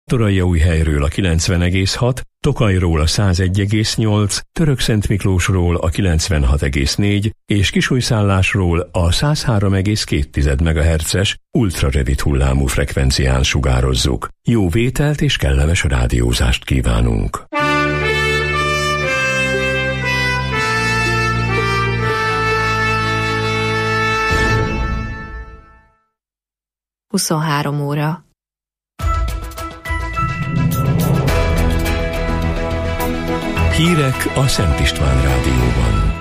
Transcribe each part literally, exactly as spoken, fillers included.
Torajaújhelyről a kilencven egész hat, Tokajról a száz egy egész nyolc, Törökszentmiklósról a kilencvenhat egész négy és Kisújszállásról a száz három egész két megahertzes ultrarövid hullámú frekvencián sugározzuk. Jó vételt és kellemes rádiózást kívánunk! huszonhárom óra. Hírek a Szent István Rádióban.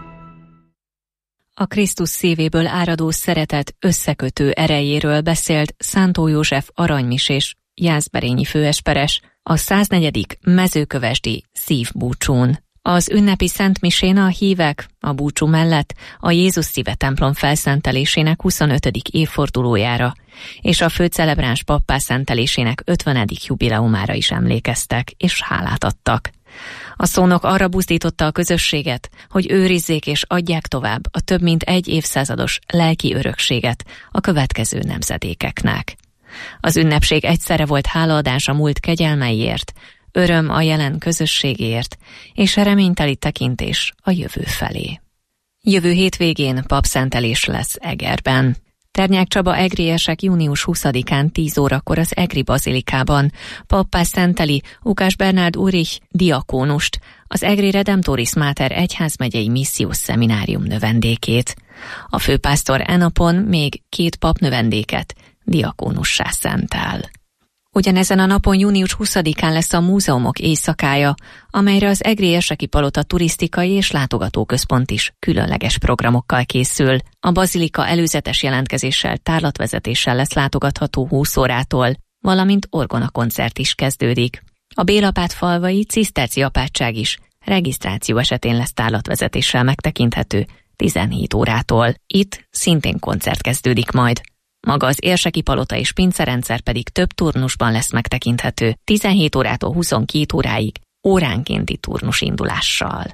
A Krisztus szívéből áradó szeretet összekötő erejéről beszélt Szántó József aranymisés jászberényi főesperes a száznegyedik mezőkövesdi szívbúcsún. Az ünnepi szentmisén a hívek a búcsú mellett a Jézus szíve templom felszentelésének huszonötödik évfordulójára és a főcelebráns pappá szentelésének ötvenedik jubileumára is emlékeztek és hálát adtak. A szónok arra buzdította a közösséget, hogy őrizzék és adják tovább a több mint egy évszázados lelki örökséget a következő nemzedékeknek. Az ünnepség egyszerre volt hálaadás a múlt kegyelmeiért, öröm a jelen közösségért, és a reményteli tekintés a jövő felé. Jövő hétvégén papszentelés lesz Egerben. Ternyák Csaba egriesek június huszadikán tíz órakor az Egri bazilikában pappá szenteli Ukás Bernárd Ulrich diakónust, az Egri Redemptoris Mater egyházmegyei missziós szeminárium növendékét. A főpásztor e napon még két pap növendéket diakónussá szentel. Ugyanezen a napon június huszadikán lesz a múzeumok éjszakája, amelyre az Egri-Erseki Palota turisztikai és látogatóközpont is különleges programokkal készül. A bazilika előzetes jelentkezéssel, tárlatvezetéssel lesz látogatható húsz órától, valamint orgonakoncert is kezdődik. A Bélapát falvai ciszterci apátság is regisztráció esetén lesz tárlatvezetéssel megtekinthető tizenhét órától. Itt szintén koncert kezdődik majd. Maga az Érseki Palota és pincerendszer pedig több turnusban lesz megtekinthető, tizenhét órától huszonkét óráig, óránkénti turnusindulással.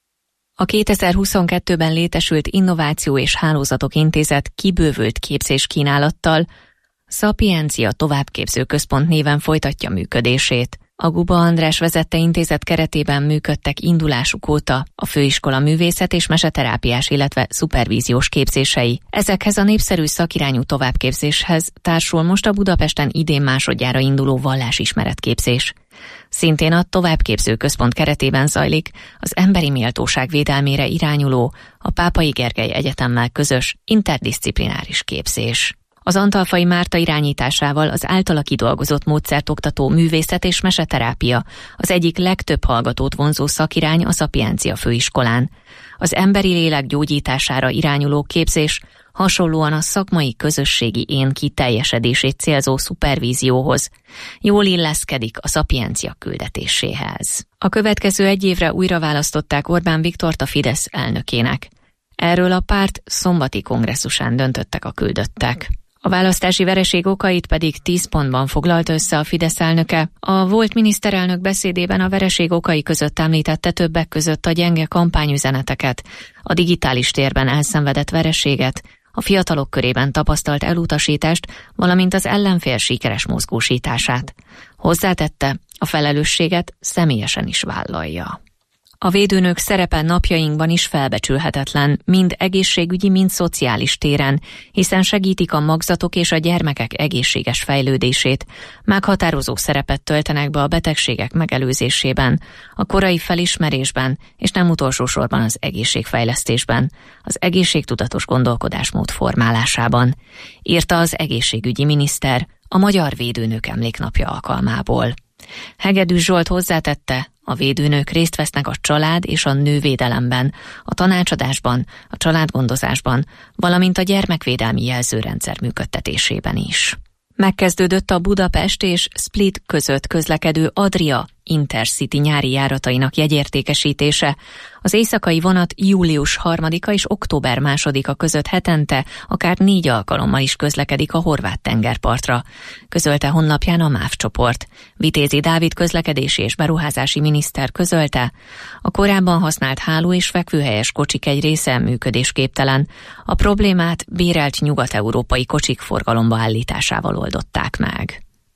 A kétezer-huszonkettőben létesült Innováció és Hálózatok Intézet kibővült képzéskínálattal Szapiencia Továbbképző Központ néven folytatja működését. A Guba András vezette intézet keretében működtek indulásuk óta a főiskola művészet és meseterápiás, illetve szupervíziós képzései. Ezekhez a népszerű szakirányú továbbképzéshez társul most a Budapesten idén másodjára induló vallásismeretképzés. Szintén a Továbbképző Központ keretében zajlik az emberi méltóság védelmére irányuló, a Pápai Gergely Egyetemmel közös interdiszciplináris képzés. Az Antalfai Márta irányításával az általa kidolgozott módszert oktató művészet és meseterápia az egyik legtöbb hallgatót vonzó szakirány a Szapiencia főiskolán. Az emberi lélek gyógyítására irányuló képzés hasonlóan a szakmai közösségi én kiteljesedését célzó szupervízióhoz jól illeszkedik a Szapiencia küldetéséhez. A következő egy évre újra választották Orbán Viktort a Fidesz elnökének. Erről a párt szombati kongresszusán döntöttek a küldöttek. A választási vereség okait pedig tíz pontban foglalta össze a Fidesz elnöke. A volt miniszterelnök beszédében a vereség okai között említette többek között a gyenge kampányüzeneteket, a digitális térben elszenvedett vereséget, a fiatalok körében tapasztalt elutasítást, valamint az ellenfél sikeres mozgósítását. Hozzátette, a felelősséget személyesen is vállalja. A védőnök szerepe napjainkban is felbecsülhetetlen, mind egészségügyi, mind szociális téren, hiszen segítik a magzatok és a gyermekek egészséges fejlődését, meghatározó szerepet töltenek be a betegségek megelőzésében, a korai felismerésben, és nem utolsó sorban az egészségfejlesztésben, az egészségtudatos gondolkodásmód formálásában, írta az egészségügyi miniszter a Magyar Védőnök Emléknapja alkalmából. Hegedűs Zsolt hozzátette, a védőnök részt vesznek a család és a nővédelemben, a tanácsadásban, a családgondozásban, valamint a gyermekvédelmi jelzőrendszer működtetésében is. Megkezdődött a Budapest és Split között közlekedő Adria Intercity nyári járatainak jegyértékesítése. Az éjszakai vonat július harmadika és október másodika között hetente akár négy alkalommal is közlekedik a horvát tengerpartra, közölte honlapján a MÁV csoport. Vitézi Dávid közlekedési és beruházási miniszter közölte, a korábban használt háló és fekvőhelyes kocsik egy része működésképtelen. A problémát bérelt nyugat-európai kocsik forgalomba állításával oldották meg.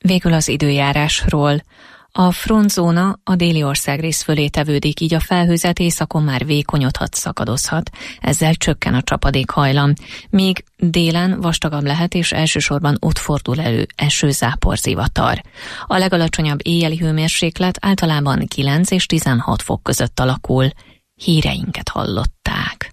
Végül az időjárásról. A frontzóna a déli országrész fölé tevődik, így a felhőzet északon már vékonyodhat, szakadozhat, ezzel csökken a csapadékhajlam, míg délen vastagabb lehet, és elsősorban ott fordul elő eső-zápor zivatar. A legalacsonyabb éjjeli hőmérséklet általában kilenc és tizenhat fok között alakul. Híreinket hallották.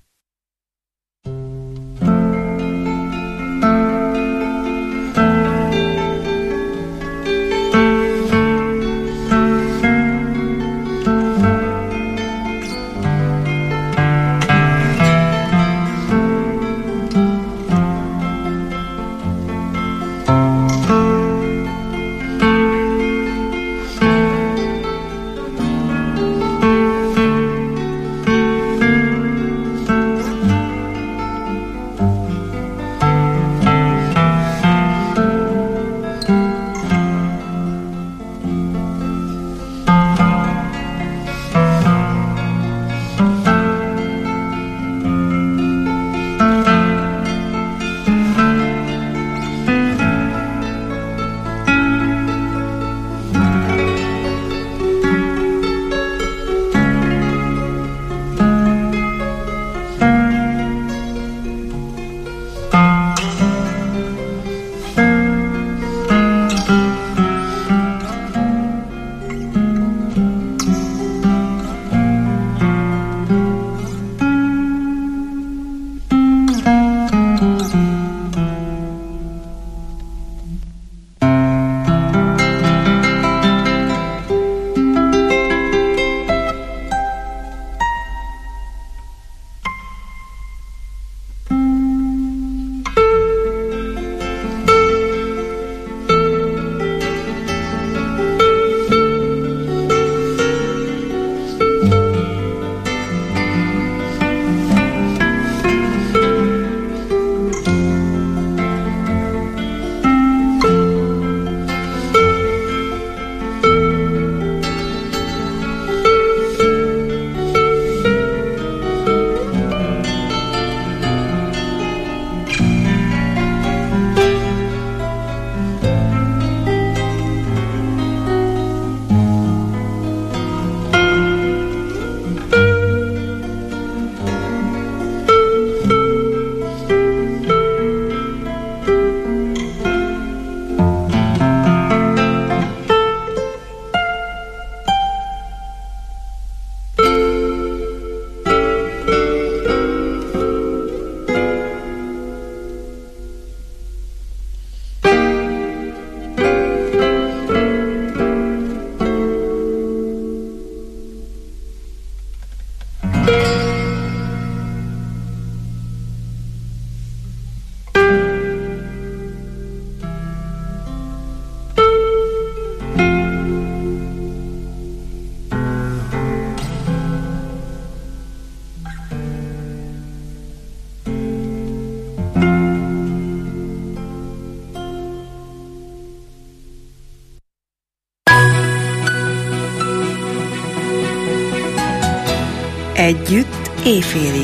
Együtt éjfélig.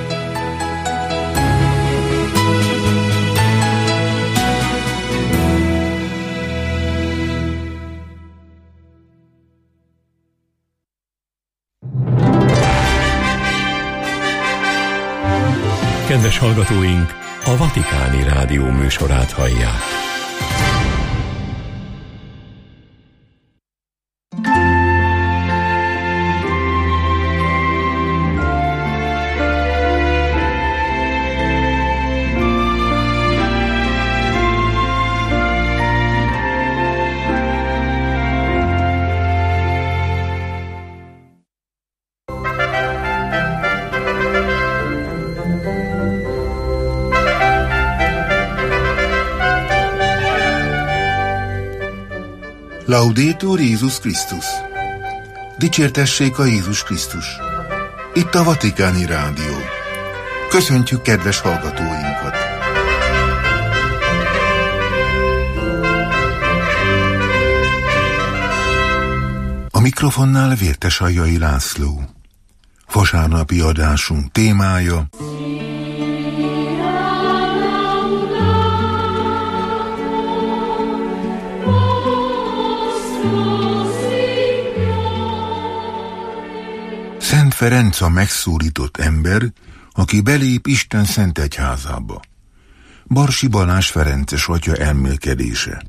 Kedves hallgatóink, a Vatikáni Rádió műsorát hallják. Laudetur Jézus Krisztus! Dicsértessék a Jézus Krisztus! Itt a Vatikáni Rádió. Köszöntjük kedves hallgatóinkat! A mikrofonnál Vértesaljai László. Vasárnapi adásunk témája: Oh Szent Ferenc a megszólított ember, aki belép Isten szent egyházába. Barsi Balázs ferences atya elmélkedése.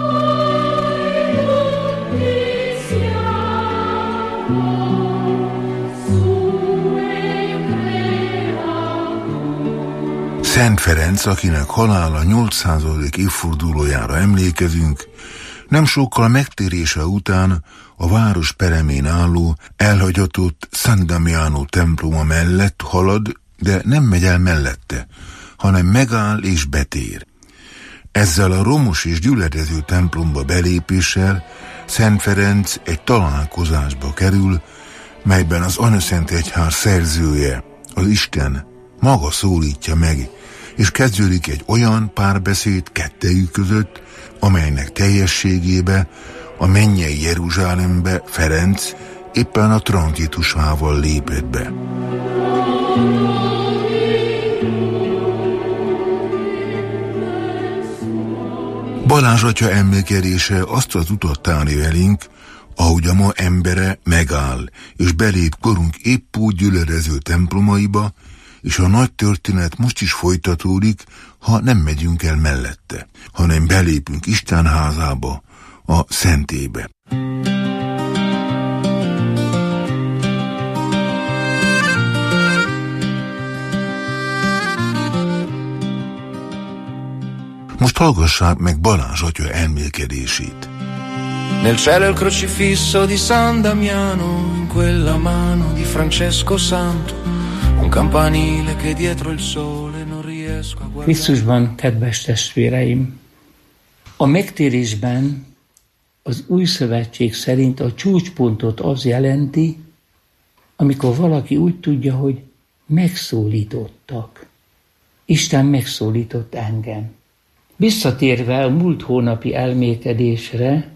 Szent Ferenc, akinek halála nyolcszázadik évfordulójára emlékezünk, nem sokkal megtérése után a város peremén álló, elhagyatott San Damiano temploma mellett halad, de nem megy el mellette, hanem megáll és betér. Ezzel a romos és gyülekező templomba belépéssel Szent Ferenc egy találkozásba kerül, melyben az Anyaszent Egyház szerzője, az Isten maga szólítja meg, és kezdődik egy olyan párbeszéd kettejük között, amelynek teljességébe a mennyei Jeruzsálembe Ferenc éppen a tranzitusával lépett be. Balázs atya emlékedése azt az utat tárja elénk, ahogy a ma embere megáll, és belép korunk épp úgy gyülekező templomaiba, és a nagy történet most is folytatódik, ha nem megyünk el mellette, hanem belépünk Isten házába, a szentébe. Most hallgassák meg Balázs atya elmélkedését. Nel cielo il crocifisso di San Damiano, in quella mano di Francesco Santo, un campanile che dietro il sole non riesco a guardare. Krisztusban, kedves testvéreim, a megtérésben az új szövetség szerint a csúcspontot az jelenti, amikor valaki úgy tudja, hogy megszólítottak. Isten megszólított engem. Visszatérve a múlt hónapi elmélkedésre,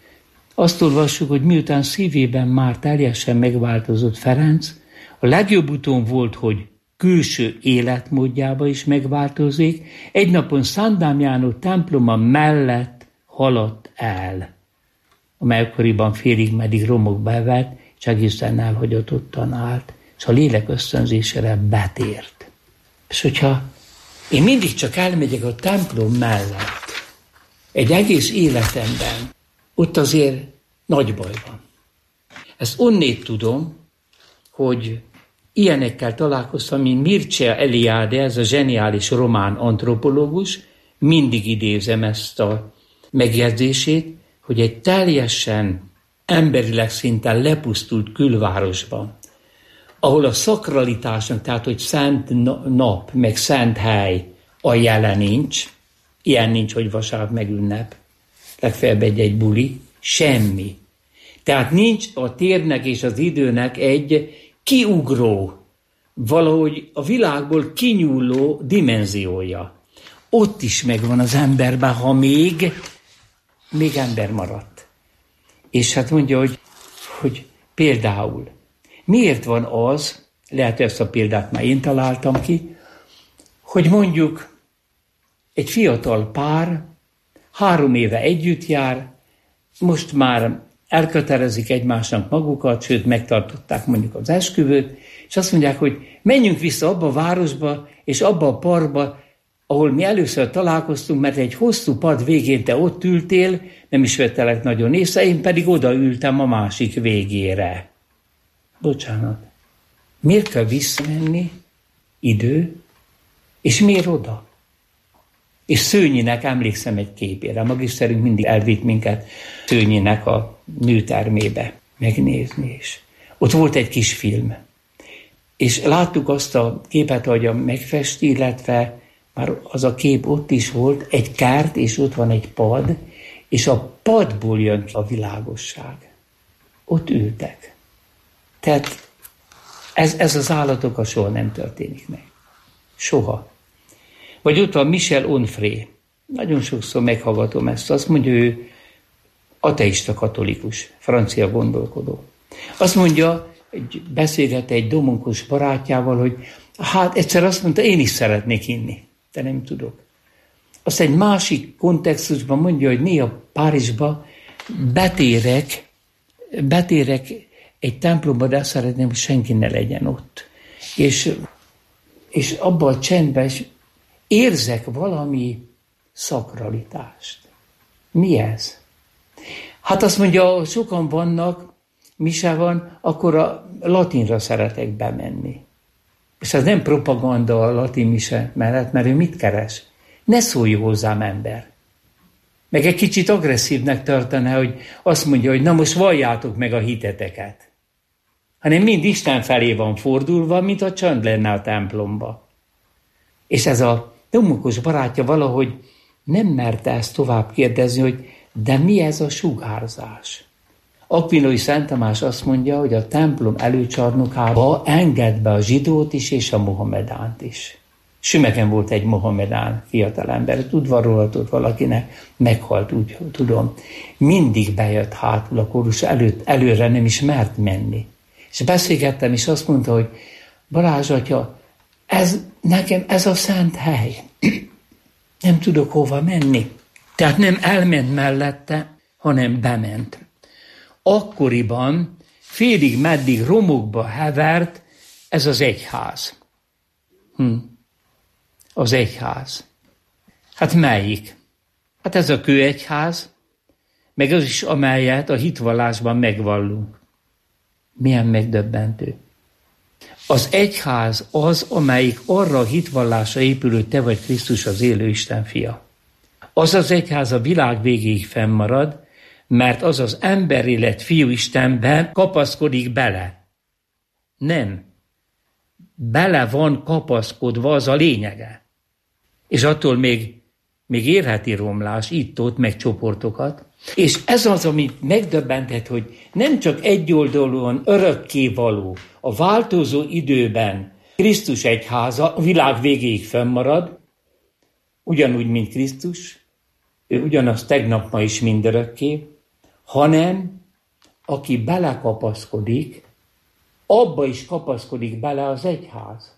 azt olvassuk, hogy miután szívében már teljesen megváltozott Ferenc, a legjobb úton volt, hogy külső életmódjába is megváltozik, egy napon San Damiano temploma mellett haladt el, amely akkoriban félig meddig romokba vett, és egészen elhagyatottan állt, és a lélek ösztönzésére betért. És hogyha én mindig csak elmegyek a templom mellett, egy egész életemben, ott azért nagy baj van. Ezt onnét tudom, hogy ilyenekkel találkoztam, mint Mircea Eliade, ez a zseniális román antropológus, mindig idézem ezt a megjegyzését, hogy egy teljesen emberileg szinten lepusztult külvárosban, ahol a szakralitásnak, tehát hogy szent nap, meg szent hely a jele nincs, ilyen nincs, hogy vasárnap meg ünnep, legfeljebb egy-egy buli, semmi. Tehát nincs a térnek és az időnek egy kiugró, valahogy a világból kinyúló dimenziója. Ott is megvan az emberben, ha még, még ember maradt. És hát mondja, hogy, hogy például, miért van az, lehet, hogy ezt a példát már én találtam ki, hogy mondjuk egy fiatal pár három éve együtt jár, most már elkötelezik egymásnak magukat, sőt megtartották mondjuk az esküvőt, és azt mondják, hogy menjünk vissza abba a városba, és abba a parkba, ahol mi először találkoztunk, mert egy hosszú pad végén te ott ültél, nem is vettelek nagyon észre, én pedig oda ültem a másik végére. Bocsánat. Miért kell visszamenni? Idő. És miért oda? És Szőnyinek emlékszem egy képére. Magiszterünk mindig elvitt minket Szőnyinek a nőtermébe megnézni is. Ott volt egy kis film. És láttuk azt a képet, ahogy a megfesti, illetve már az a kép ott is volt, egy kert, és ott van egy pad, és a padból jön ki a világosság. Ott ültek. Tehát ez, ez az állatokkal soha nem történik meg. Soha. Vagy ott van Michel Onfray. Nagyon sokszor meghallgatom ezt. Azt mondja, ő ateista katolikus, francia gondolkodó. Azt mondja, hogy beszélget egy domonkos barátjával, hogy hát egyszer azt mondta, én is szeretnék hinni, de nem tudok. Azt egy másik kontextusban mondja, hogy néha Párizsba betérek, betérek egy templomba, de azt szeretném, hogy senki ne legyen ott. És, és abban a csendben érzek valami szakralitást. Mi ez? Hát azt mondja, sokan vannak, mise van, akkor a latinra szeretek bemenni. És ez nem propaganda a latin mise mellett, mert ő mit keres? Ne szólj hozzám, ember. Meg egy kicsit agresszívnek tartaná, hogy azt mondja, hogy na most valljátok meg a hiteteket. Hanem mind Isten felé van fordulva, mint a csönd lenne a templomba. És ez a domokos barátja valahogy nem merte ezt tovább kérdezni, hogy de mi ez a sugárzás? Akvinói Szent Tamás azt mondja, hogy a templom előcsarnokába enged be a zsidót is és a mohamedánt is. Sümegen volt egy mohamedán fiatalember, tudva róla, tud valakinek, meghalt, úgy tudom. Mindig bejött hátul a kórus előtt, előre nem is mert menni. És beszélgettem, és azt mondta, hogy Balázs atya, ez, nekem ez a szent hely. Nem tudok hova menni. Tehát nem elment mellette, hanem bement. Akkoriban félig meddig romokba hevert ez az egyház. Hm. Az egyház. Hát melyik? Hát ez a kőegyház, meg az is, amelyet a hitvallásban megvallunk. Milyen megdöbbentő. Az egyház az, amelyik arra a hitvallásra épül, hogy te vagy Krisztus az élő Isten fia. Az az egyház a világ végéig fennmarad, mert az az emberi lett fiú Istenben kapaszkodik bele. Nem. Bele van kapaszkodva, az a lényege. És attól még, még érheti romlás, itt-ott, meg csoportokat. És ez az, amit megdöbbentett, hogy nem csak egyoldalúan örökkévaló, a változó időben Krisztus egyháza a világ végéig fennmarad, ugyanúgy, mint Krisztus, ő ugyanaz tegnap, ma is mindörökké, hanem aki belekapaszkodik, abba is kapaszkodik bele az egyház.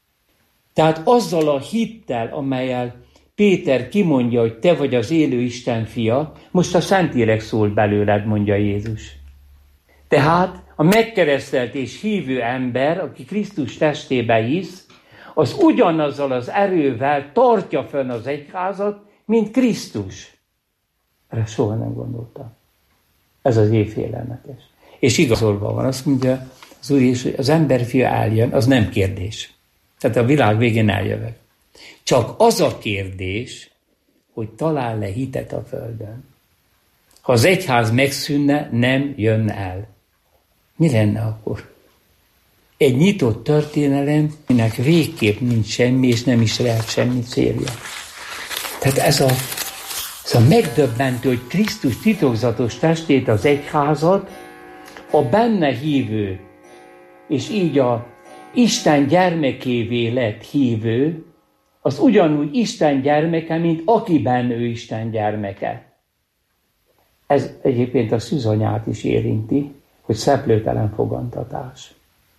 Tehát azzal a hittel, amellyel Péter kimondja, hogy te vagy az élő Isten fia, most a Szentlélek szól belőled, mondja Jézus. Tehát a megkeresztelt és hívő ember, aki Krisztus testébe hisz, az ugyanazzal az erővel tartja fenn az egyházat, mint Krisztus. Erre soha nem gondoltam. Ez az évfélelmetes. És igazolva van, azt mondja az Úr Jézus, hogy az emberfia eljön, az nem kérdés. Tehát a világ végén eljövök. Csak az a kérdés, hogy talál le hitet a földön. Ha az egyház megszűnne, nem jönne el. Mi lenne akkor? Egy nyitott történelem, aminek végképp nincs semmi, és nem is lehet semmi célja. Tehát ez a, ez a megdöbbentő, hogy Krisztus titokzatos testét, az egyházat, a benne hívő, és így a Isten gyermekévé lett hívő, az ugyanúgy Isten gyermeke, mint akiben ő Isten gyermeke. Ez egyébként a szűzanyát is érinti, hogy szeplőtelen fogantatás.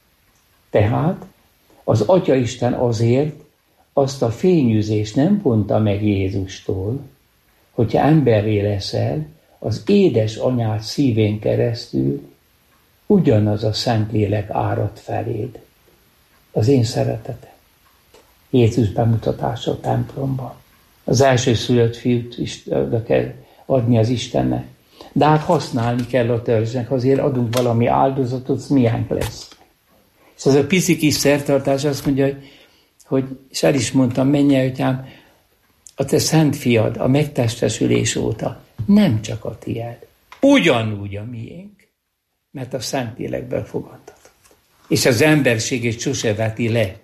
Tehát az Atyaisten azért azt a fényűzést nem vonta meg Jézustól, hogyha emberré leszel, az édes anyád szívén keresztül ugyanaz a Szentlélek árad feléd. Az én szeretetem. Jézus bemutatása a templomban. Az első szülött fiút is oda kell adni az Istennek. De hát használni kell a törzsnek, azért adunk valami áldozatot, az miánk lesz. És ez a pici kis szertartás azt mondja, hogy, hogy és el is mondtam, mennyei atyám, a te szent fiad a megtestesülés óta nem csak a tied, ugyanúgy a miénk, mert a Szentlélekből fogadtatott. És az emberségét sose veti le.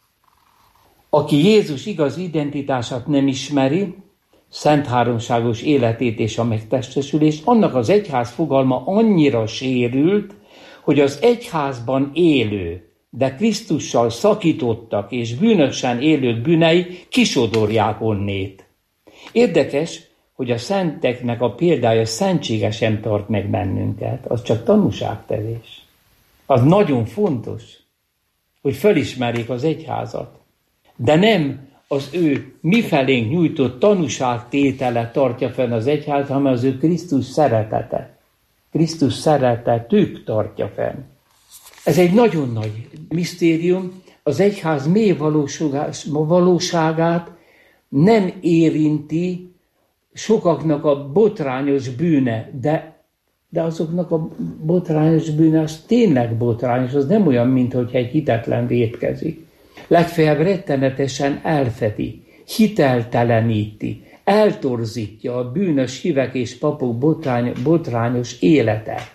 Aki Jézus igaz identitását nem ismeri, szent háromságos életét és a megtestesülést, annak az egyház fogalma annyira sérült, hogy az egyházban élő, de Krisztussal szakítottak és bűnösen élők bűnei kisodorják onnét. Érdekes, hogy a szenteknek a példája szentségesen tart meg bennünket, az csak tanúságtevés. Az nagyon fontos, hogy felismerjék az egyházat. De nem az ő mifelénk nyújtott tanúságtétele tartja fenn az egyház, hanem az ő Krisztus szeretete. Krisztus szeretetük tartja fenn. Ez egy nagyon nagy misztérium. Az egyház mély valóságát nem érinti sokaknak a botrányos bűne, de, de azoknak a botrányos bűne az tényleg botrányos, az nem olyan, mint hogy egy hitetlen vétkezik. Legfeljebb rettenetesen elfedi, hitelteleníti, eltorzítja a bűnös hívek és papok botrány, botrányos élete.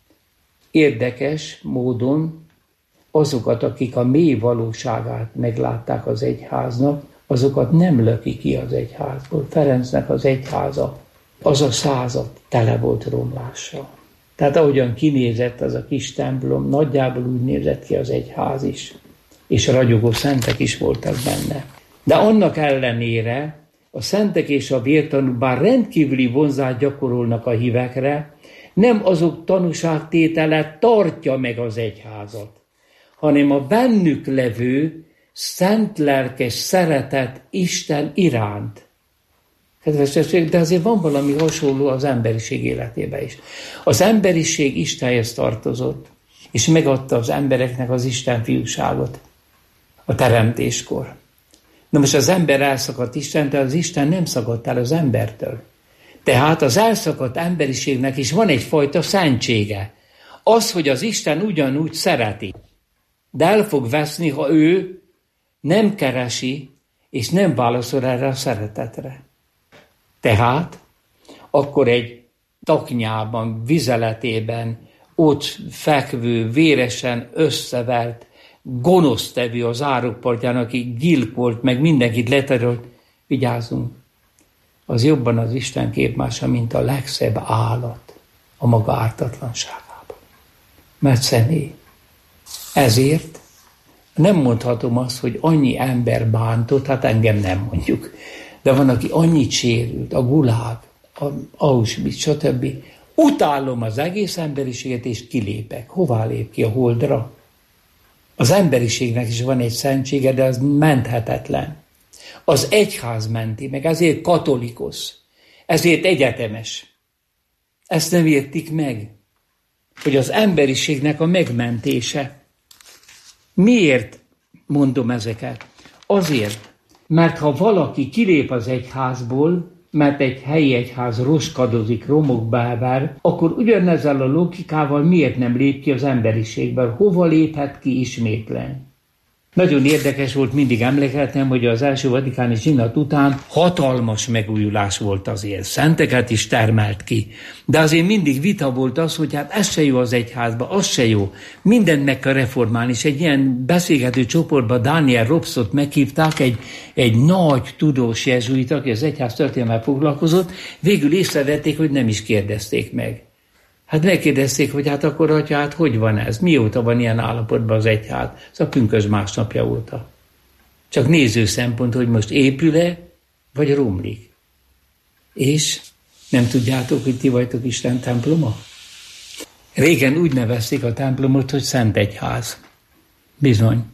Érdekes módon azokat, akik a mély valóságát meglátták az egyháznak, azokat nem löki ki az egyházból. Ferencnek az egyháza, az a század tele volt romlással. Tehát ahogyan kinézett az a kis templom, nagyjából úgy nézett ki az egyház is. És a ragyogó szentek is voltak benne. De annak ellenére a szentek és a vértanúk bár rendkívüli vonzást gyakorolnak a hívekre, nem azok tanúságtétele tartja meg az egyházat, hanem a bennük levő szent lelkes szeretet Isten iránt. Kedves testvérek, de azért van valami hasonló az emberiség életében is. Az emberiség Istenhez tartozott, és megadta az embereknek az Isten fiúságot a teremtéskor. Na most az ember elszakadt Istentől, az Isten nem szakadt el az embertől. Tehát az elszakadt emberiségnek is van egyfajta szentsége. Az, hogy az Isten ugyanúgy szereti, de el fog veszni, ha ő nem keresi, és nem válaszol erre a szeretetre. Tehát akkor egy taknyában, vizeletében, ott fekvő, véresen összevert, gonosztevő az árokpartján, aki gyilkolt, meg mindenkit leterolt, vigyázzunk, az jobban az Isten képmása, mint a legszebb állat a maga ártatlanságában. Mert személy. Ezért nem mondhatom azt, hogy annyi ember bántott, hát engem nem mondjuk, de van, aki annyit sérült, a Gulág, a Auschwitz, stb. Utálom az egész emberiséget, és kilépek. Hová lép ki? A holdra? Az emberiségnek is van egy szentsége, de az menthetetlen. Az egyház menti meg, ezért katolikus, ezért egyetemes. Ezt nem értik meg, hogy az emberiségnek a megmentése. Miért mondom ezeket? Azért, mert ha valaki kilép az egyházból, mert egy helyi egyház roskadozik, romokba elvár, akkor ugyanezzel a logikával miért nem lép ki az emberiségből? Hova léphet ki ismétlen? Nagyon érdekes volt, mindig emlékeztem, hogy az első vatikáni zsinat után hatalmas megújulás volt azért. Szenteket is termelt ki. De azért mindig vita volt az, hogy hát ez se jó az egyházba, az se jó. Mindent meg kell reformálni, és egy ilyen beszélgető csoportban Daniel Robsot meghívták, egy, egy nagy tudós jezsuita, aki az egyház történelemmel foglalkozott, végül észrevették, hogy nem is kérdezték meg. Hát megkérdezték, hogy hát akkor, atya, hát hogy van ez? Mióta van ilyen állapotban az egyház? Ez a pünkösd másnapja óta. Csak néző szempont, hogy most épül-e, vagy romlik. És nem tudjátok, hogy ti vagytok Isten temploma? Régen úgy nevezték a templomot, hogy Szent Egyház. Bizony.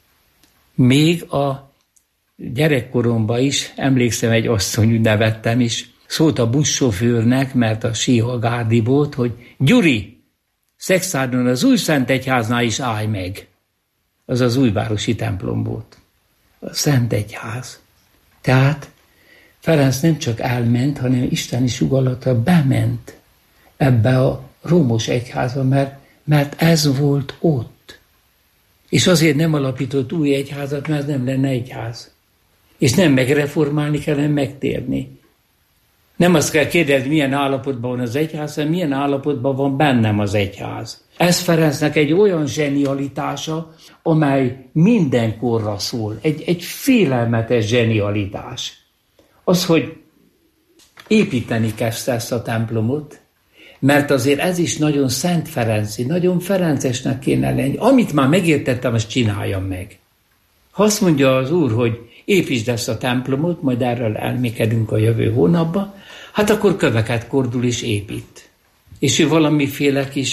Még a gyerekkoromban is, emlékszem, egy asszony, úgy nevettem is, szólt a buszsofőrnek, mert a síha gárdi volt, hogy Gyuri, Szexárdon az új Szent Egyháznál is állj meg. Az az újvárosi templom volt. A Szent Egyház. Tehát Ferenc nem csak elment, hanem isteni sugallata bement ebbe a rómos egyházba, mert, mert ez volt ott. És azért nem alapított új egyházat, mert nem lenne egyház. És nem megreformálni kell, hanem megtérni. Nem azt kell kérdezni, milyen állapotban van az egyház, hanem milyen állapotban van bennem az egyház. Ez Ferencnek egy olyan zsenialitása, amely mindenkorra szól. Egy, egy félelmetes zsenialitás. Az, hogy építeni kezdte ezt a templomot, mert azért ez is nagyon Szent Ferenci, nagyon ferencesnek kéne lenni. Amit már megértettem, azt csináljam meg. Ha azt mondja az Úr, hogy építsd ezt a templomot, majd erről elmékedünk a jövő hónapban, hát akkor köveket kordul és épít. És ő valamiféle kis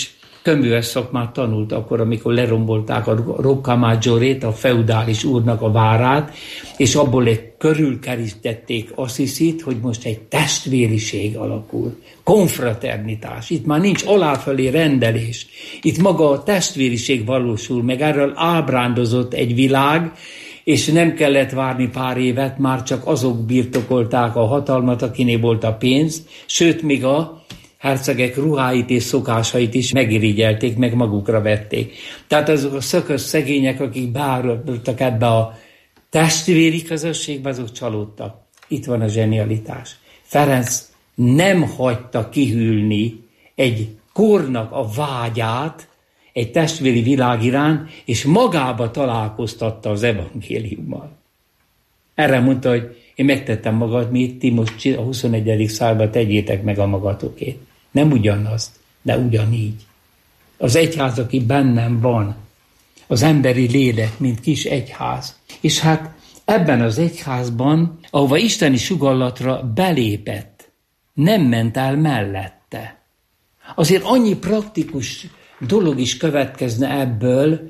köműves szakmát tanult akkor, amikor lerombolták a Rocca Maggiorét, a feudális úrnak a várát, és abból egy körülkerítették Assisit, hogy most egy testvériség alakul. Konfraternitás. Itt már nincs aláfelé rendelés. Itt maga a testvériség valósul meg. Erről ábrándozott egy világ, és nem kellett várni pár évet, már csak azok birtokolták a hatalmat, akinél volt a pénz, sőt, még a hercegek ruháit és szokásait is megirigyelték, meg magukra vették. Tehát azok a szökös szegények, akik beárultak ebbe a testvéri közösségbe, azok csalódtak. Itt van a zsenialitás. Ferenc nem hagyta kihűlni egy kornak a vágyát, egy testvéri világ iránt, és magába találkoztatta az evangéliummal. Erre mondta, hogy én megtettem magad, mi ti most a huszonegyedik században tegyétek meg a magatokét. Nem ugyanazt, de ugyanígy. Az egyház, aki bennem van, az emberi lélek, mint kis egyház. És hát ebben az egyházban, ahova isteni sugallatra belépett, nem ment el mellette. Azért annyi praktikus dolog is következne ebből,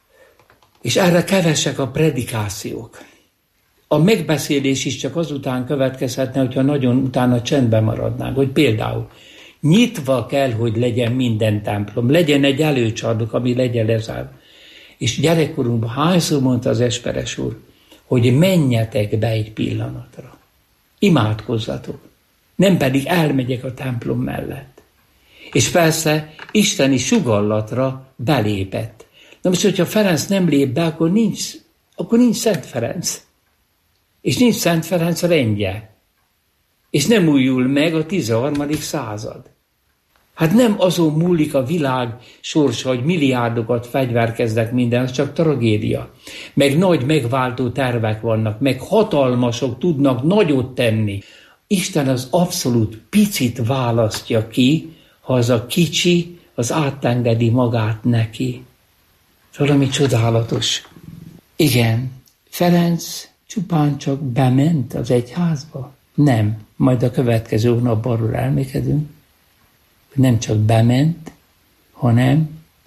és erre kevesek a predikációk. A megbeszélés is csak azután következhetne, hogyha nagyon utána csendben maradnánk, hogy például nyitva kell, hogy legyen minden templom, legyen egy előcsardok, ami legyen lezárva. És gyerekkorunkban hányszor mondta az Esperes úr, hogy menjetek be egy pillanatra, imádkozzatok, nem pedig elmegyek a templom mellett. És persze isteni sugallatra belépett. Na most, hogyha Ferenc nem lép be, akkor nincs, akkor nincs Szent Ferenc. És nincs Szent Ferenc rendje. És nem újul meg a tizenharmadik század. Hát nem azon múlik a világ sorsa, hogy milliárdokat fegyverkeznek minden, az csak tragédia. Meg nagy megváltó tervek vannak, meg hatalmasok tudnak nagyot tenni. Isten az abszolút picit választja ki, ha az a kicsi, az átengedi magát neki. Valami csodálatos. Igen, Ferenc csupán csak bement az egyházba? Nem. Majd a következő hónapban arról elmékedünk, hogy nem csak bement, hanem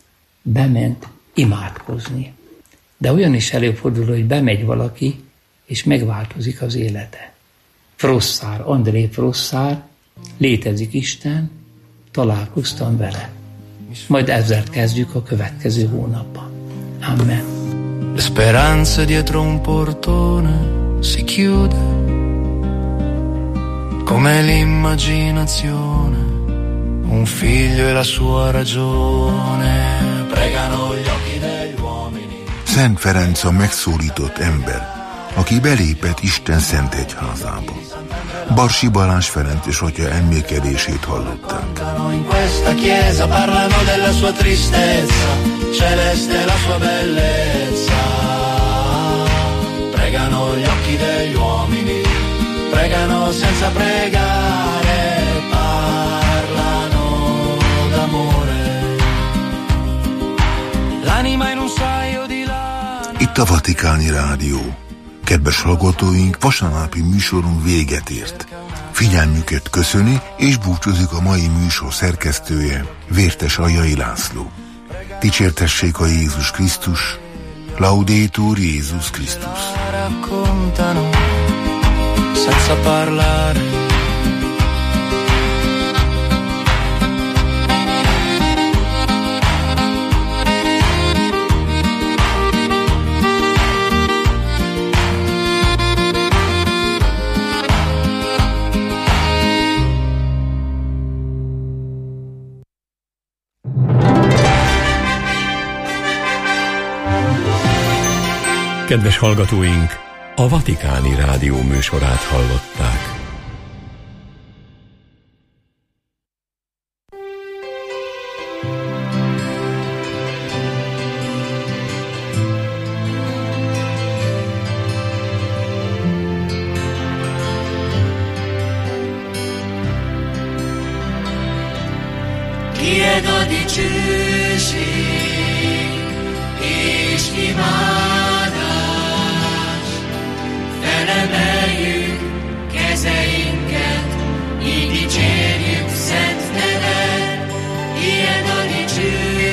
bement imádkozni. De olyan is előfordul, hogy bemegy valaki, és megváltozik az élete. Frosszár, André Frosszár, létezik Isten, találkoztam vele. Majd ezzel kezdjük a következő hónapban. Amen. Le speranze dietro un portone si chiude, come l'immaginazione, un figlio e la sua ragione, pregano gli occhi degli uomini. Szent Ferenc a megszólított ember, aki belépett Isten szent egyházába. Barsi Balázs Ferenc és atya emlékedését hallották. In questa chiesa parlano della sua tristezza, celeste la sua bellezza. Pregano gli occhi degli uomini, pregano senza pregare, parlano d'amore. L'anima in un saio di lana. Itt a Vatikáni Rádió. Kedves hallgatóink, vasárnapi műsorunk véget ért. Figyelmüket köszöni és búcsúzik a mai műsor szerkesztője, Vértes Aljai László. Dicsértessék a Jézus Krisztus, Laudetur Jézus Krisztus. Senza parlare. Kedves hallgatóink, a Vatikáni Rádió műsorát hallották. Chiedo di csőség és imádás, felemeljük kezeinket, így dicsérjük szent neved, ilyen a dicsőség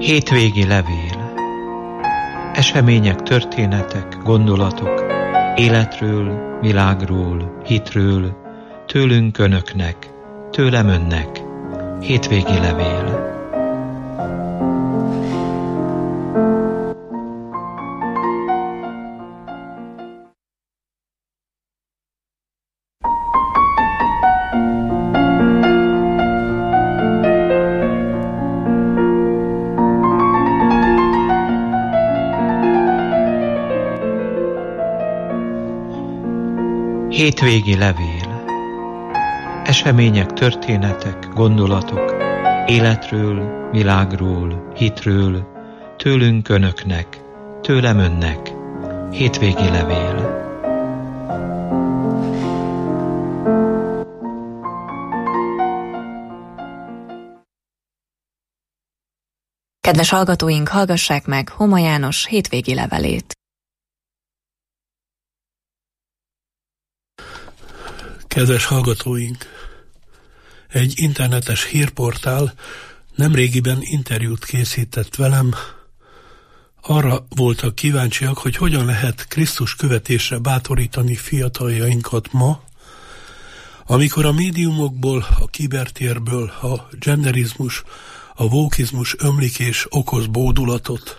Hétvégi levél. Események, történetek, gondolatok, életről, világról, hitről, tőlünk önöknek, tőlem önnek. Hétvégi levél. Hétvégi levél. Események, történetek, gondolatok, életről, világról, hitről, tőlünk önöknek, tőlem önnek. Hétvégi levél. Kedves hallgatóink, hallgassák meg Homa János hétvégi levelét. Kedves hallgatóink! Egy internetes hírportál nemrégiben interjút készített velem. Arra voltak kíváncsiak, hogy hogyan lehet Krisztus követésre bátorítani fiataljainkat ma, amikor a médiumokból, a kibertérből a genderizmus, a vókizmus ömlik és okoz bódulatot.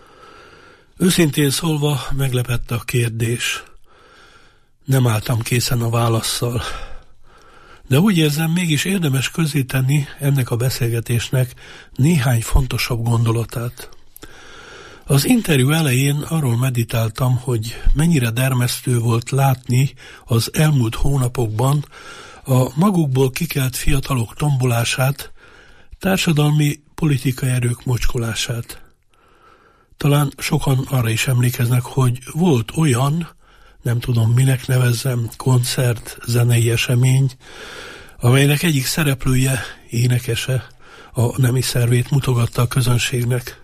Őszintén szólva meglepett a kérdés. Nem álltam készen a válasszal. De úgy érzem, mégis érdemes közzétenni ennek a beszélgetésnek néhány fontosabb gondolatát. Az interjú elején arról meditáltam, hogy mennyire dermesztő volt látni az elmúlt hónapokban a magukból kikelt fiatalok tombolását, társadalmi politikai erők mocskolását. Talán sokan arra is emlékeznek, hogy volt olyan, nem tudom minek nevezzem, koncert, zenei esemény, amelynek egyik szereplője, énekese a nemi szervét mutogatta a közönségnek.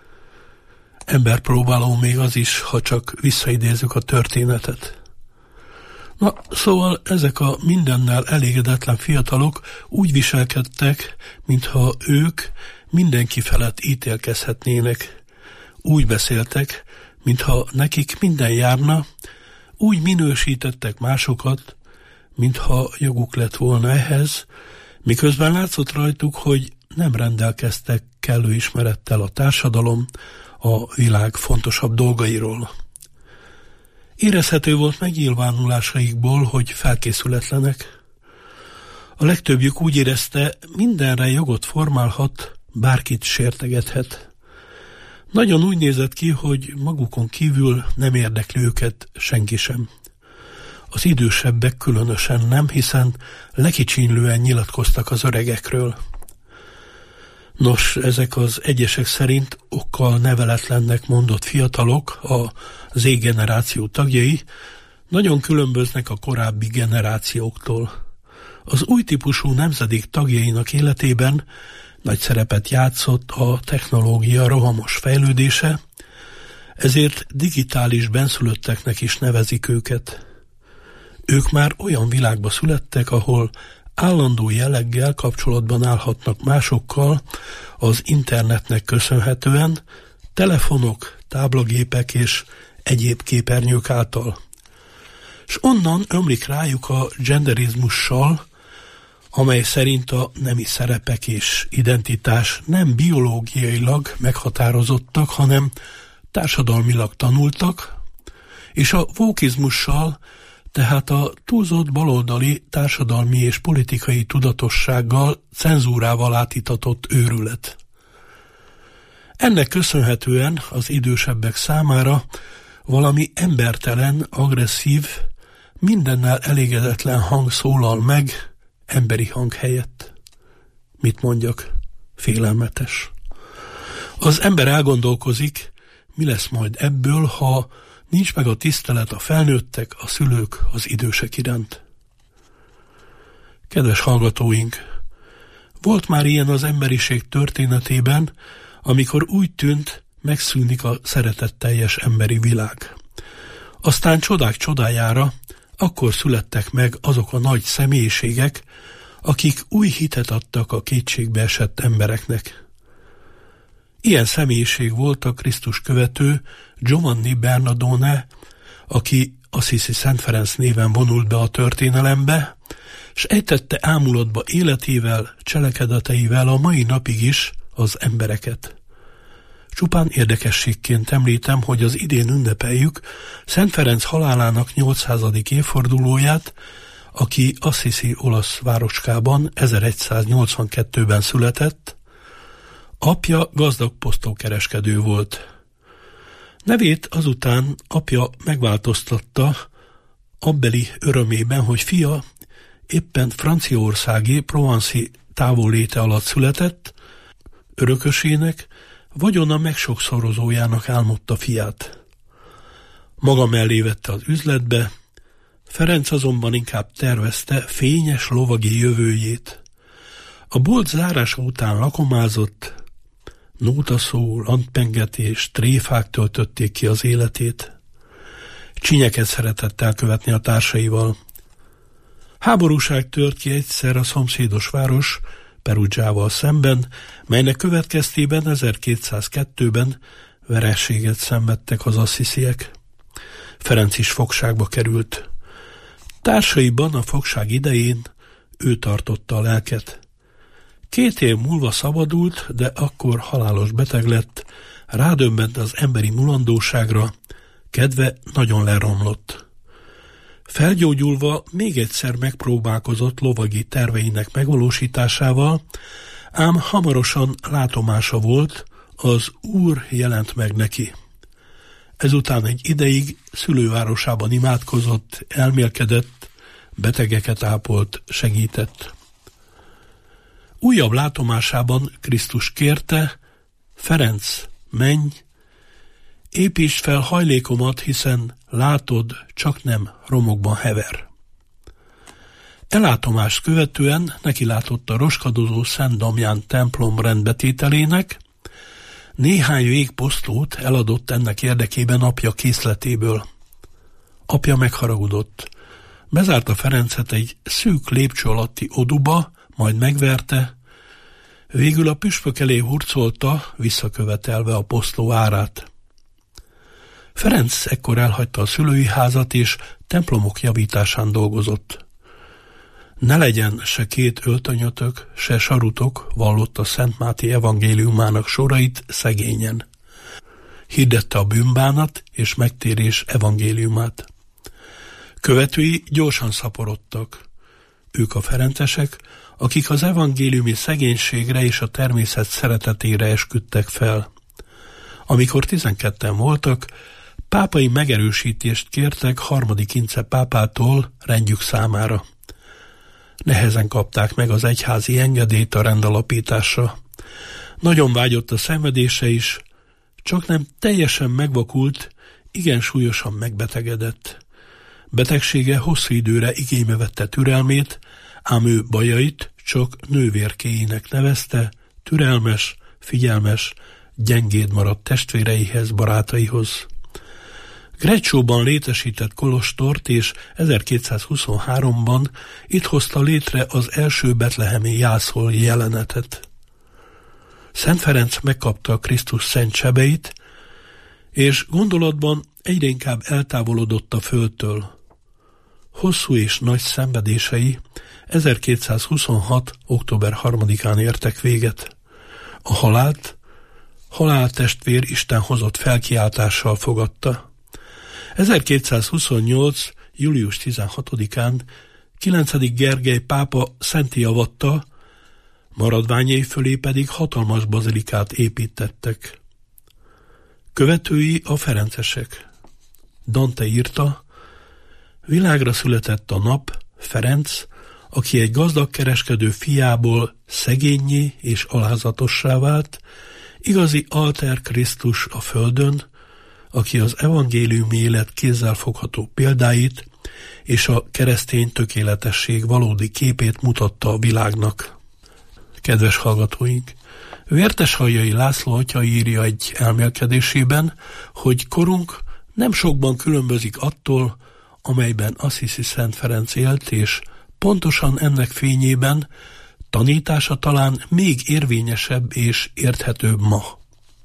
Emberpróbáló még az is, ha csak visszaidézzük a történetet. Na, szóval ezek a mindennel elégedetlen fiatalok úgy viselkedtek, mintha ők mindenki felett ítélkezhetnének. Úgy beszéltek, mintha nekik minden járna, úgy minősítettek másokat, mintha joguk lett volna ehhez, miközben látszott rajtuk, hogy nem rendelkeztek kellő ismerettel a társadalom, a világ fontosabb dolgairól. Érezhető volt megnyilvánulásaikból, hogy felkészületlenek. A legtöbbjük úgy érezte, mindenre jogot formálhat, bárkit sértegethet. Nagyon úgy nézett ki, hogy magukon kívül nem érdekli őket senki sem. Az idősebbek különösen nem, hiszen lekicsinlően nyilatkoztak az öregekről. Nos, ezek az egyesek szerint okkal neveletlennek mondott fiatalok, a Z-generáció tagjai, nagyon különböznek a korábbi generációktól. Az új típusú nemzedék tagjainak életében nagy szerepet játszott a technológia rohamos fejlődése, ezért digitális benszülötteknek is nevezik őket. Ők már olyan világba születtek, ahol állandó jelleggel kapcsolatban állhatnak másokkal az internetnek köszönhetően, telefonok, táblagépek és egyéb képernyők által. S onnan ömlik rájuk a genderizmussal, amely szerint a nemi szerepek és identitás nem biológiailag meghatározottak, hanem társadalmilag tanultak, és a vókizmussal, tehát a túlzott baloldali társadalmi és politikai tudatossággal, cenzúrával átítatott őrület. Ennek köszönhetően az idősebbek számára valami embertelen, agresszív, mindennel elégedetlen hang szólal meg, emberi hang helyett. Mit mondjak? Félelmetes. Az ember elgondolkozik, mi lesz majd ebből, ha nincs meg a tisztelet a felnőttek, a szülők, az idősek iránt. Kedves hallgatóink, volt már ilyen az emberiség történetében, amikor úgy tűnt, megszűnik a szeretetteljes emberi világ. Aztán csodák csodájára akkor születtek meg azok a nagy személyiségek, akik új hitet adtak a kétségbe esett embereknek. Ilyen személyiség volt a Krisztus követő Giovanni Bernardone, aki Assisi Szent Ferenc néven vonult be a történelembe, s ejtette ámulatba életével, cselekedeteivel a mai napig is az embereket. Csupán érdekességként említem, hogy az idén ünnepeljük Szent Ferenc halálának nyolcszázadik évfordulóját, aki Assisi olasz városkában ezeregyszáznyolcvankettőben született. Apja gazdag posztókereskedő volt. Nevét azután apja megváltoztatta abbeli örömében, hogy fia éppen franciaországi Provence távolléte alatt született, örökösének, vagyona megsokszorozójának álmodta fiát. Maga mellé vette az üzletbe, Ferenc azonban inkább tervezte fényes lovagi jövőjét. A bolt zárása után lakomázott, nótaszó, landpengetés, tréfák töltötték ki az életét. Csinyeket szeretett elkövetni a társaival. Háborúság tört ki egyszer a szomszédos város Perugiával szemben, melynek következtében ezerkétszázkettőben vereséget szenvedtek az assisiek. Ferenc is fogságba került. Társaiban a fogság idején ő tartotta a lelket. Két év múlva szabadult, de akkor halálos beteg lett, rádöbbent az emberi mulandóságra, kedve nagyon leromlott. Felgyógyulva még egyszer megpróbálkozott lovagi terveinek megvalósításával, ám hamarosan látomása volt, az Úr jelent meg neki. Ezután egy ideig szülővárosában imádkozott, elmélkedett, betegeket ápolt, segített. Újabb látomásában Krisztus kérte: Ferenc, menj, építsd fel hajlékomat, hiszen látod, csak nem romokban hever. Elátomást követően nekilátott a roskadozó Szent Damján templom rendbetételének, néhány végposztót eladott ennek érdekében apja készletéből. Apja megharagudott. Bezárta Ferencet egy szűk lépcső alatti oduba, majd megverte, végül a püspök elé hurcolta, visszakövetelve a posztó árát. Ferenc ekkor elhagyta a szülői házat, és templomok javításán dolgozott. Ne legyen se két öltönyötök, se sarutok, vallotta Szent Máté evangéliumának sorait szegényen. Hirdette a bűnbánat és megtérés evangéliumát. Követői gyorsan szaporodtak. Ők a ferencesek, akik az evangéliumi szegénységre és a természet szeretetére esküdtek fel. Amikor tizenketten voltak, pápai megerősítést kértek harmadik Ince pápától rendjük számára. Nehezen kapták meg az egyházi engedélyt a rendalapításra. Nagyon vágyott a szenvedése is, csak nem teljesen megvakult, igen súlyosan megbetegedett. Betegsége hosszú időre igénybe vette türelmét, ám ő bajait csak nővérkéinek nevezte, türelmes, figyelmes, gyengéd maradt testvéreihez, barátaihoz. Greccióban létesített kolostort, és ezerkétszázhuszonháromban itt hozta létre az első betlehemi jászol jelenetet. Szent Ferenc megkapta a Krisztus szent sebeit, és gondolatban egyre inkább eltávolodott a földtől. Hosszú és nagy szenvedései ezerkétszázhuszonhat. október harmadikán értek véget. A halált haláltestvér Isten hozott felkiáltással fogadta. ezerkétszázhuszonnyolc. július tizenhatodikán kilencedik Gergely pápa szentté avatta, maradványai fölé pedig hatalmas bazilikát építettek. Követői a ferencesek. Dante írta: világra született a nap, Ferenc, aki egy gazdag kereskedő fiából szegénnyé és alázatossá vált, igazi alter Krisztus a földön, aki az evangéliumi élet kézzelfogható példáit és a keresztény tökéletesség valódi képét mutatta a világnak. Kedves hallgatóink! Vérteshaljai László atya írja egy elmélkedésében, hogy korunk nem sokban különbözik attól, amelyben Assisi Szent Ferenc élt, és pontosan ennek fényében tanítása talán még érvényesebb és érthetőbb ma.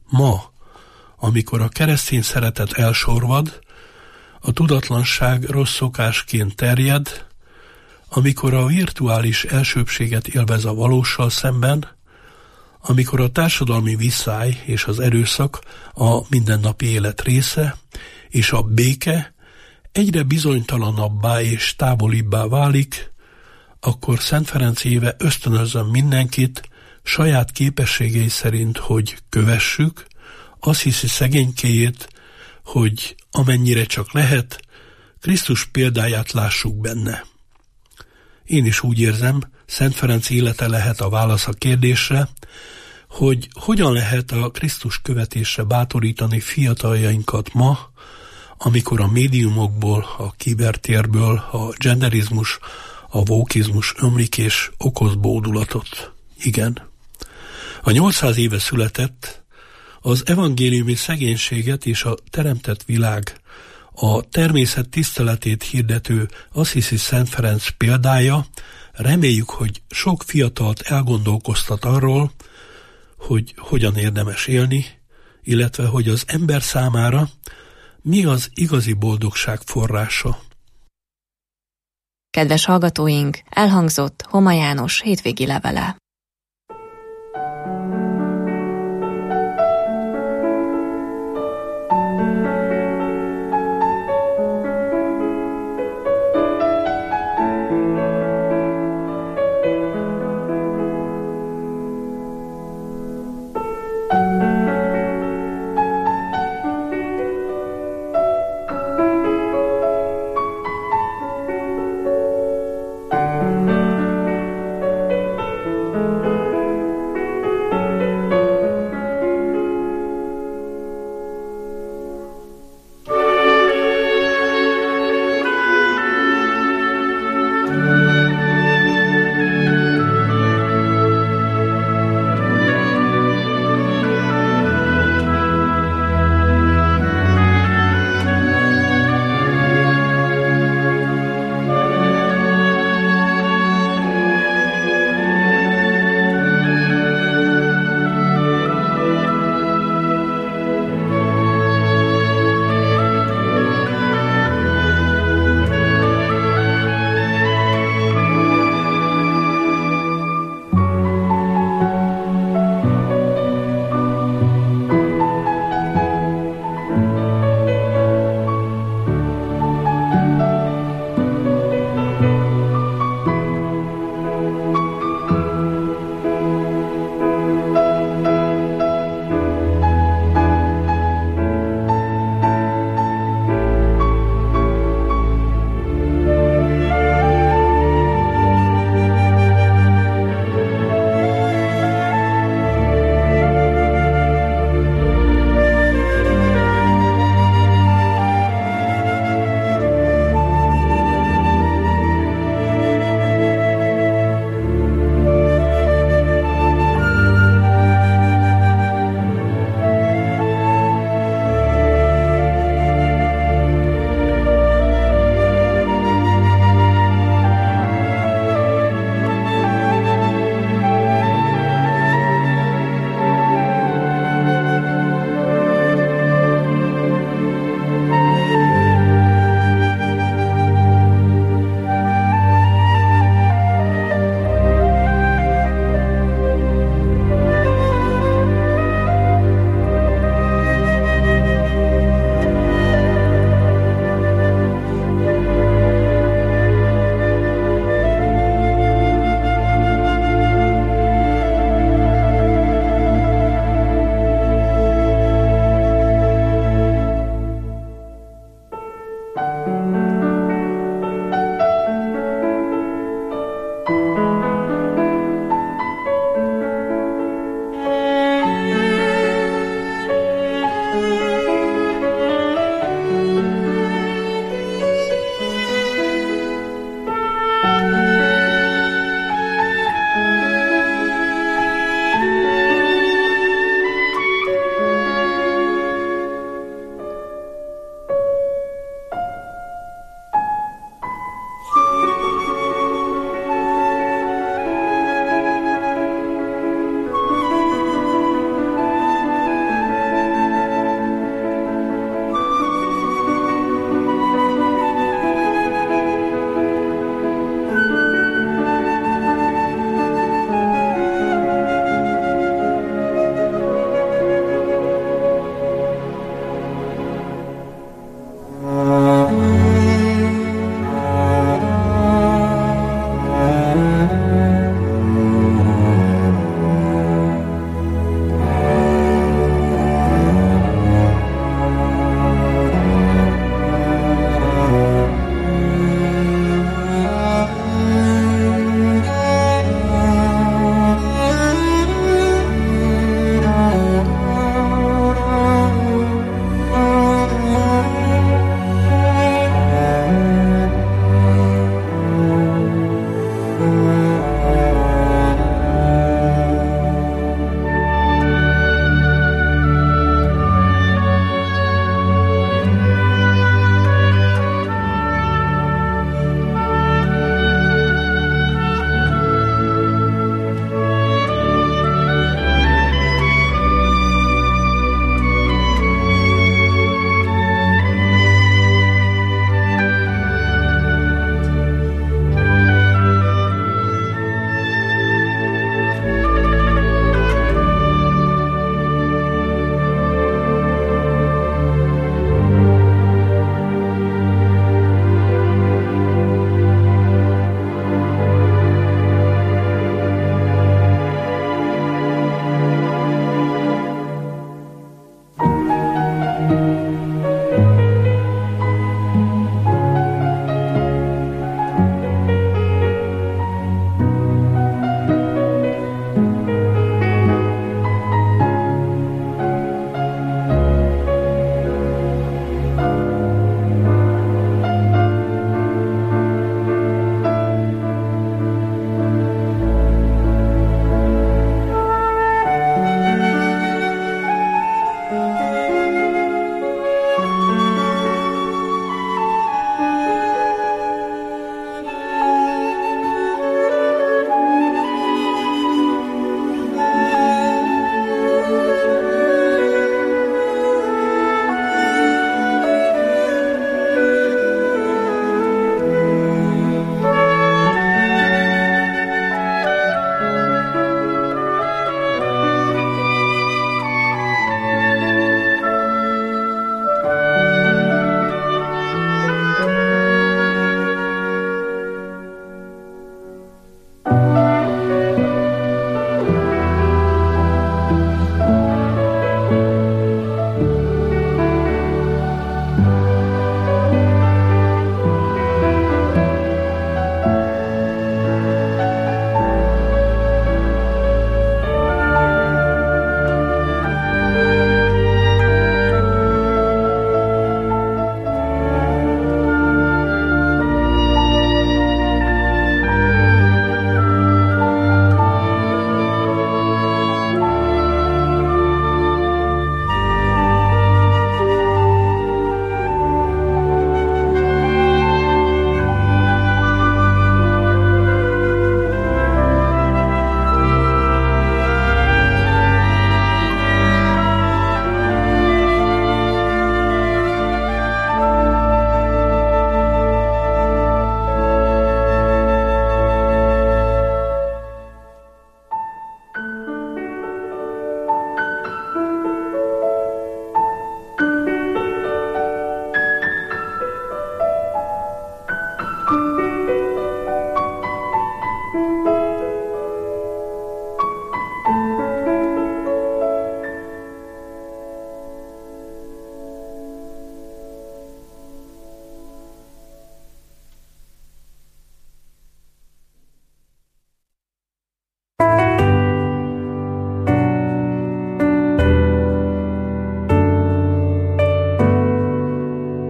Ma, amikor a keresztény szeretet elsorvad, a tudatlanság rossz szokásként terjed, amikor a virtuális elsőbbséget élvez a valóssal szemben, amikor a társadalmi viszály és az erőszak a mindennapi élet része, és a béke egyre bizonytalanabbá és távolibbá válik, akkor Szent Ferenc éve ösztönözzön mindenkit saját képességei szerint, hogy kövessük, azt hiszi szegénykéjét, hogy amennyire csak lehet, Krisztus példáját lássuk benne. Én is úgy érzem, Szent Ferenc élete lehet a válasz a kérdésre, hogy hogyan lehet a Krisztus követésre bátorítani fiataljainkat ma, amikor a médiumokból, a kibertérből a genderizmus, a vókizmus ömlik és okoz bódulatot. Igen. A nyolcszáz éve született, az evangéliumi szegénységet és a teremtett világ, a természet tiszteletét hirdető Assisi Szent Ferenc példája, reméljük, hogy sok fiatalt elgondolkoztat arról, hogy hogyan érdemes élni, illetve hogy az ember számára mi az igazi boldogság forrása. Kedves hallgatóink, elhangzott Homa János hétvégi levele.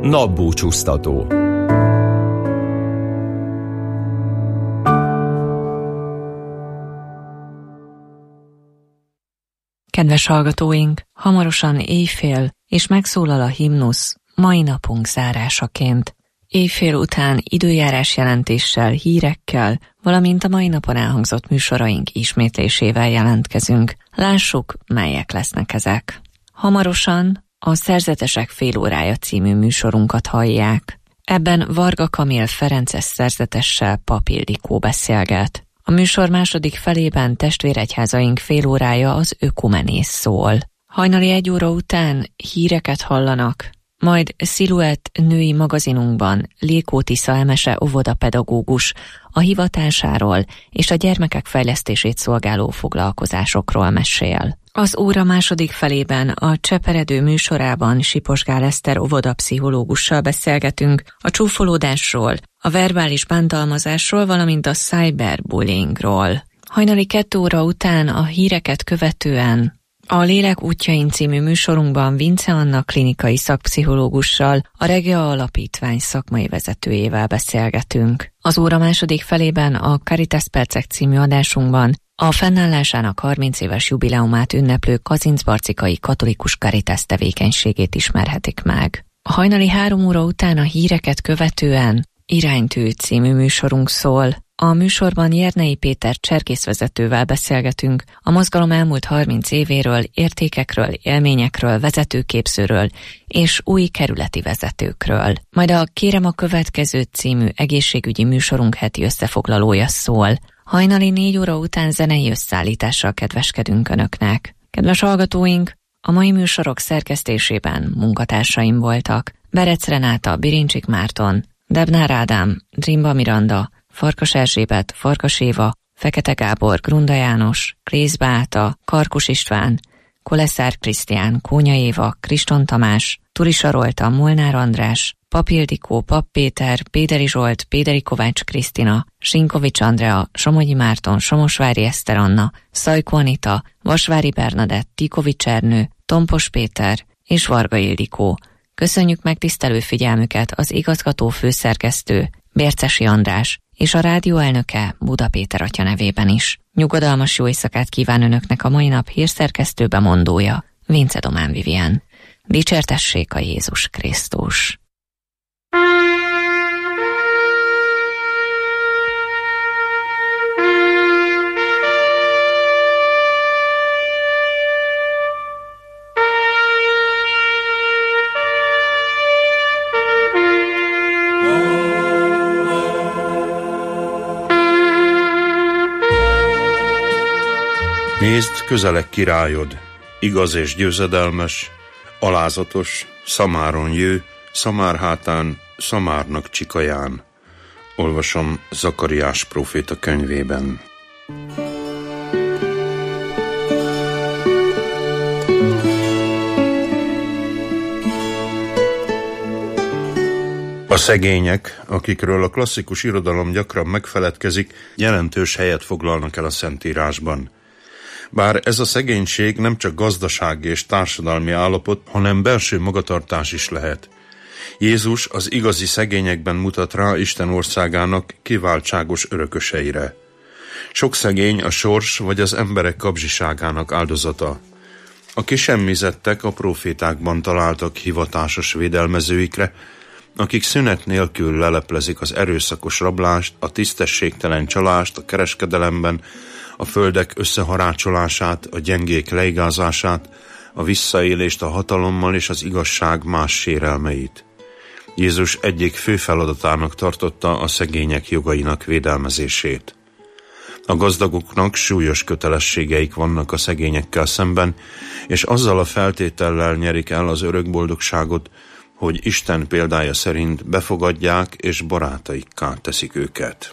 Napbúcsúztató. Kedves hallgatóink, hamarosan éjfél, és megszólal a himnusz mai napunk zárásaként. Éjfél után időjárás jelentéssel, hírekkel, valamint a mai napon elhangzott műsoraink ismétlésével jelentkezünk. Lássuk, melyek lesznek ezek. Hamarosan a Szerzetesek félórája című műsorunkat hallják. Ebben Varga Kamil ferences szerzetessel Pap Ildikó beszélget. A műsor második felében testvéregyházaink félórája az ökumenész szól. Hajnali egy óra után híreket hallanak, majd Sziluett női magazinunkban Lékó Tisza Emese óvodapedagógus a hivatásáról és a gyermekek fejlesztését szolgáló foglalkozásokról mesél. Az óra második felében a Cseperedő műsorában Siposgál Eszter óvodapszichológussal beszélgetünk a csúfolódásról, a verbális bántalmazásról, valamint a cyberbullyingról. Hajnali kettő óra után a híreket követően a Lélek útjain című műsorunkban Vince Anna klinikai szakpszichológussal, a Regea Alapítvány szakmai vezetőjével beszélgetünk. Az óra második felében a Caritas Percek című adásunkban a fennállásának harminc éves jubileumát ünneplő kazincbarcikai katolikus Caritas tevékenységét ismerhetik meg. A hajnali három óra után a híreket követően Iránytű című műsorunk szól. A műsorban Jernei Péter cserkészvezetővel beszélgetünk a mozgalom elmúlt harminc évéről, értékekről, élményekről, vezetőképzőről és új kerületi vezetőkről. Majd a Kérem a következő című egészségügyi műsorunk heti összefoglalója szól. Hajnali négy óra után zenei összeállítással kedveskedünk Önöknek. Kedves hallgatóink, a mai műsorok szerkesztésében munkatársaim voltak: Berec Renáta, Birincsik Márton, Debnár Ádám, Drimba Miranda, Farkas Erzsébet, Farkas Éva, Fekete Gábor, Grunda János, Krész Beáta, Karkus István, Koleszár Krisztián, Kónya Éva, Kriston Tamás, Turisa Rolta, Molnár András, Pap Ildikó, Pap Péter, Péderi Zsolt, Péderi Kovács Krisztina, Sinkovics Andrea, Somogyi Márton, Somosvári Eszter Anna, Szajko Anita, Vasvári Bernadett, Tikovics Ernő, Tompos Péter és Varga Ildikó. Köszönjük megtisztelő figyelmüket az igazgató főszerkesztő, Bércesi András, és a rádió elnöke, Buda Péter atya nevében is. Nyugodalmas jó éjszakát kíván Önöknek a mai nap hírszerkesztő bemondója, Vince Domán Vivien. Dicsértessék a Jézus Krisztus! Nézd, közeleg királyod, igaz és győzedelmes, alázatos, szamáron jő, szamár hátán, szamárnak csikaján. Olvasom Zakariás próféta könyvében. A szegények, akikről a klasszikus irodalom gyakran megfeledkezik, jelentős helyet foglalnak el a Szentírásban. Bár ez a szegénység nem csak gazdasági és társadalmi állapot, hanem belső magatartás is lehet. Jézus az igazi szegényekben mutat rá Isten országának kiváltságos örököseire. Sok szegény a sors vagy az emberek kapzsiságának áldozata. A kisemmizettek a profétákban találtak hivatásos védelmezőikre, akik szünet nélkül leleplezik az erőszakos rablást, a tisztességtelen csalást a kereskedelemben, a földek összeharácsolását, a gyengék leigázását, a visszaélést a hatalommal és az igazság más sérelmeit. Jézus egyik fő feladatának tartotta a szegények jogainak védelmezését. A gazdagoknak súlyos kötelességeik vannak a szegényekkel szemben, és azzal a feltétellel nyerik el az örök boldogságot, hogy Isten példája szerint befogadják és barátaikká teszik őket.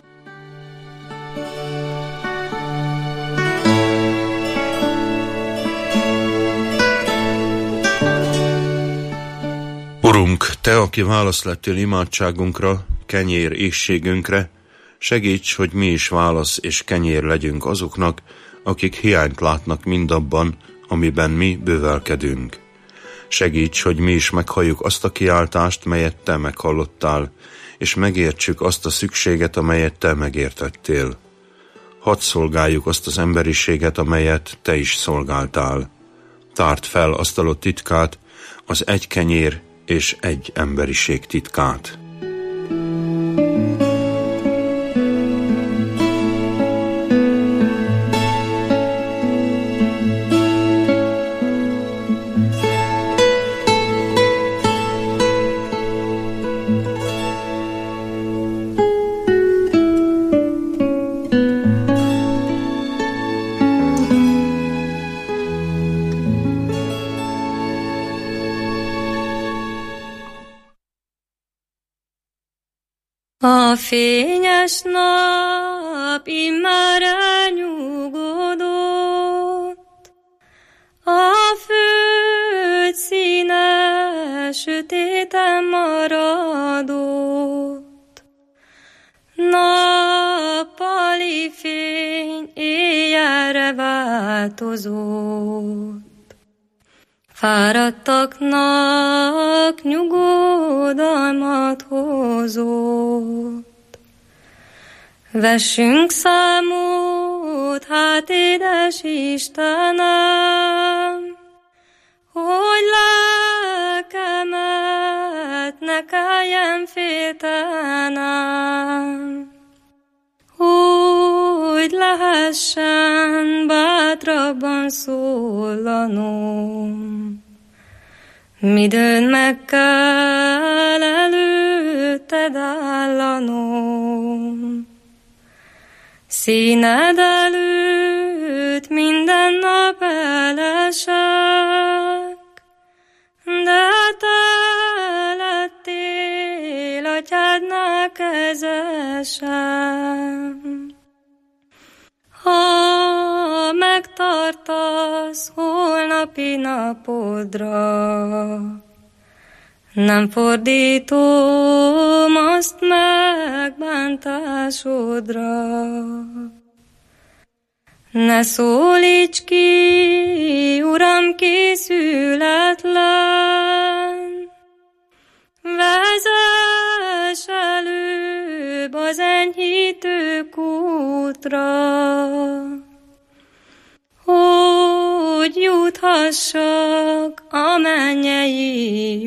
Urunk, Te, aki válasz lettél imádságunkra, kenyér éhségünkre, segíts, hogy mi is válasz és kenyér legyünk azoknak, akik hiányt látnak mindabban, amiben mi bővelkedünk. Segíts, hogy mi is meghalljuk azt a kiáltást, melyet Te meghallottál, és megértsük azt a szükséget, amelyet Te megértettél. Hadd szolgáljuk azt az emberiséget, amelyet Te is szolgáltál. Tárd fel asztalod titkát, az egy kenyér és egy emberiség titkát. A fényes nap immár elnyugodott, a föld színe sötéten maradott. Nappali fény éjjelre változott, fáradtaknak nyugodalmat hozott. Vessünk számot, hát édes Istenem, hogy lelkemet ne kelljen féltenem, hogy lehessen bátrabban szólanom. Midőn meg kell előtted állanom, színed előtt minden nap elesek, de te lettél atyádnál kezesem. Ha megtartasz holnapi napodra, nem fordítom azt megbántásodra. Ne szólíts ki, Uram, készületlen, vezess előbb az enyhítő kútra, hogy juthassak a mennyei